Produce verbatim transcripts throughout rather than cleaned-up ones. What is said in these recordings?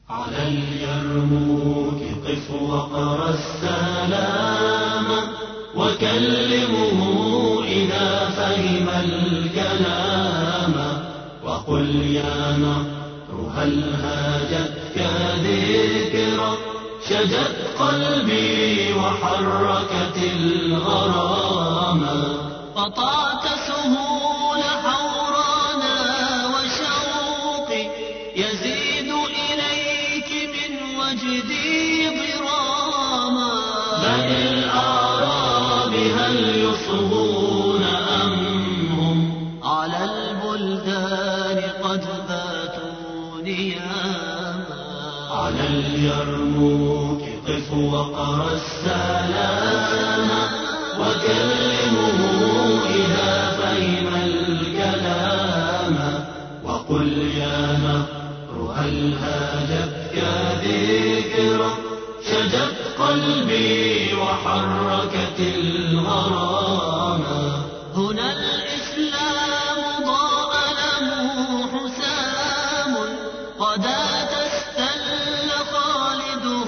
على اليرموك قف وقرأ السلام وكلمه إذا فهم الكلام وقل يا نهر هل هاجتك ذكرى شجت قلبي وحركت الغرام قطعت سهول حورانا وشوقي يزيد إليك من وجدي ضراما بني الأعراب هل يصغون أم هم على البلدان قد باتوا نياما على اليرموك قف وقرأ السلام وكلمه إذا فهم الكلام وقل يا نهر هل هاجتك ذكرى شجت قلبي وحركت الغرام هنا الإسلام ضاء له حسام غدا تستل خالده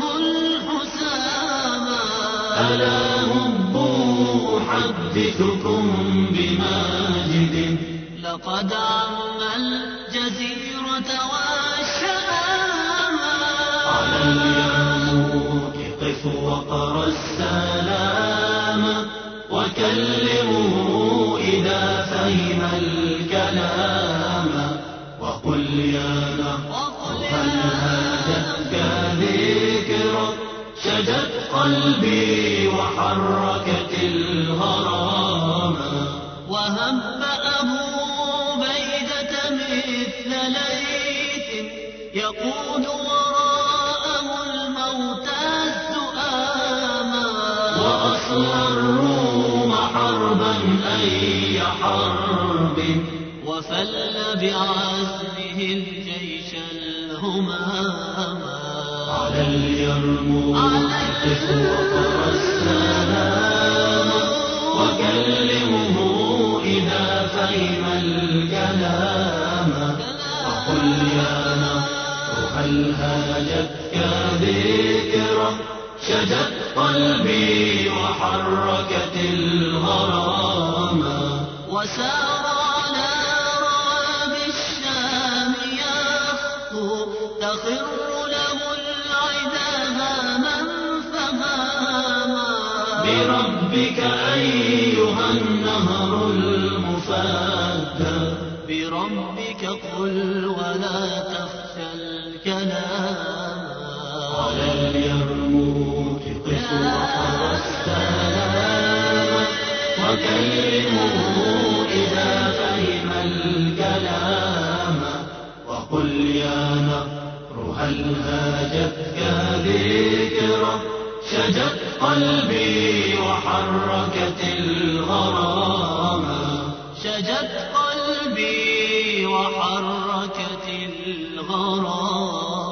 الحسام ألا هبوا أحدثكم بماجد لقد عم الجزيرة والشام على اليرموك قف وقرأ السلام وكلمه إذا فهم الكلام وقل يا نهر هل هاجتك ذكرى شجت قلبي وحركت الغرام وهب أبو بيدة مثل ليث يقود وراءه الموت الزؤاما وأصلى الروم حربا أي حرب وفل بعزمه الجيش الهماما على اليرموك قف وقرأ السلام وكلمه إذا فهم الكلام وقل يا نهر هل هاجتك ذكرى شجت قلبي وحركت الغرام وسار على رواب الشام يخطو تخر له العدا هاما فهاما بربك أيها النهر المفدى بربك قل ولا تخشى الكلام على اليرموك قف وقرأ السلام وكلمه إذا فهم الكلام وقل يا نهر هل هاجتك ذكرى شجت قلبي وحركت الغرام شجت قلبي وحركت الغرام